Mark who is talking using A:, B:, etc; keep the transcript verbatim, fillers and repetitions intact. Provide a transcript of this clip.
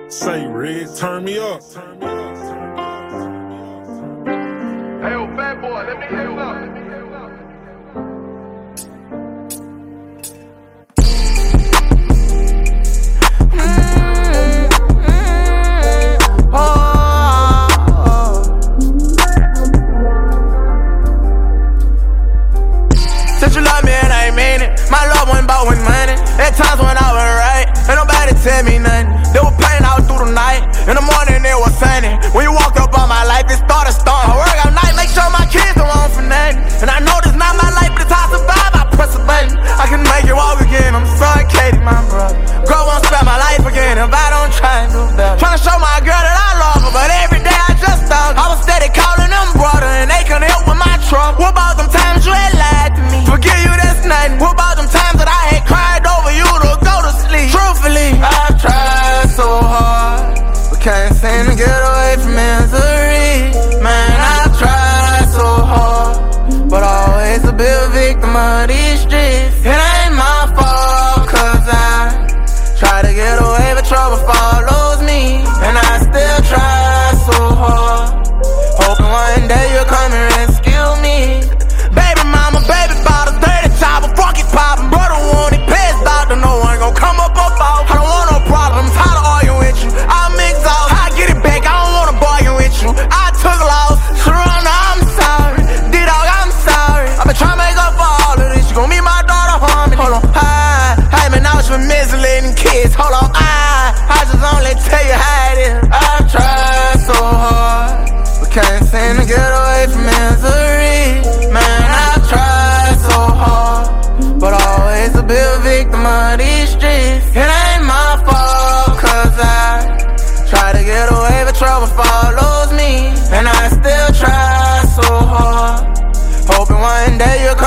A: Say, Red, turn me up.
B: Hey, yo, fat boy, let me hear up.
C: Since you love me and I ain't mean it, my love wasn't bought with money. At times when I was right, ain't nobody tell me nothing. They were pain out through the night, in the morning it was sunny. When you walked up on my life, it started storming. I work all night, make sure my kids don't want for nothing. And I know this not my life, but it's how I survive, I press a button. I can make it walk again, I'm suffocating, my brother. Girl won't spend my life again if I don't try and do better. Tryna show my girl that I love her, but every day I just thought I was steady calling them brother, and they couldn't help with my trouble. What about them times you had lied to me? Forgive you, that's nothing. What about them times that I had cried over you to go to sleep? Truthfully, I've tried so hard, but can't seem to get away from misery. Man, I've tried so hard, but always to be a victim of these streets. It ain't my fault, cause I try to get away, but trouble follows me. And I still try so hard, hoping one day you'll come and rescue me. Baby mama, baby bottle, dirty chopper, fuck it poppin'. Brother want it, pissed doctor, no one gon' come up up out. I don't want no problems, tired of arguing with you. I'm exhausted, I get it back, I don't wanna bargain with you. I took loss, Sharona, I'm sorry. D-Dog, I'm sorry. I've been trying to make up for all of this. You gon' meet my daughter, Harmony. Hold on, I, I been out for misleading kids. Hold on, I, I just only tell you how it is. I've tried so hard, but can't seem to get away from misery. Man, I've tried so hard, but always to be a victim of these streets. It ain't my fault, cause I try to get away, but trouble follows me. And I still try so hard, hoping one day you'll come